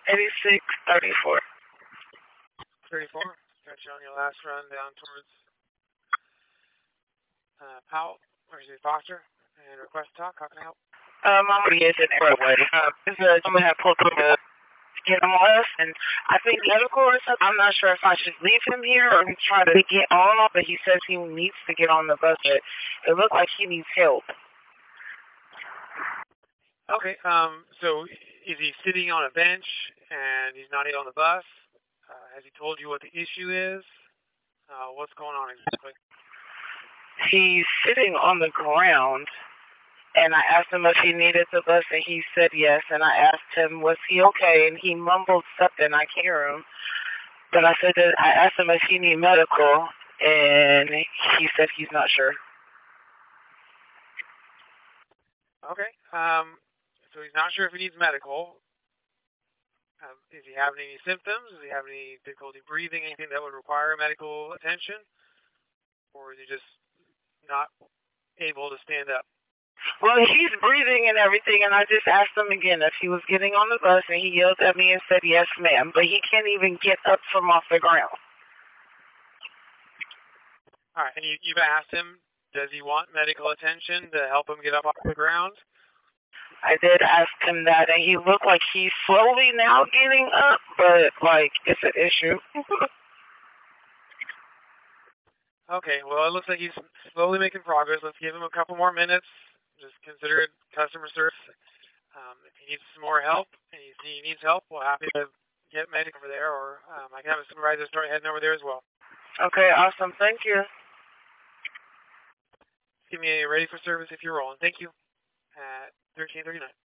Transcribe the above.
8634. 34. Got you on your last run down towards Powell, or is it Foster, and request talk. How can I help? I'm is an airway. Someone had pulled through the get on us, and I think medical or something. I'm not sure if I should leave him here or try to get on, but he says he needs to get on the bus. But it looks like he needs help. Okay. So is he sitting on a bench and he's not on the bus? Has he told you what the issue is? What's going on exactly? He's sitting on the ground, and I asked him if he needed the bus, and he said yes. And I asked him, was he okay? And he mumbled something. I can't hear him. But I said that I asked him if he needed medical, and he said he's not sure. Okay. So he's not sure if he needs medical. Is he having any symptoms? Does he have any difficulty breathing? Anything that would require medical attention? Or is he just not able to stand up? Well, he's breathing and everything, and I just asked him again if he was getting on the bus, and he yelled at me and said, yes, ma'am. But he can't even get up from off the ground. All right, and you've asked him, does he want medical attention to help him get up off the ground? I did ask him that, and he looked like he's slowly now getting up, but, it's an issue. Okay, well, it looks like he's slowly making progress. Let's give him a couple more minutes. Just consider it customer service. If he needs some more help, and he needs help, we're happy to get medical over there, or I can have a supervisor start heading over there as well. Okay, awesome. Thank you. Give me a ready for service if you're rolling. Thank you. At 1339.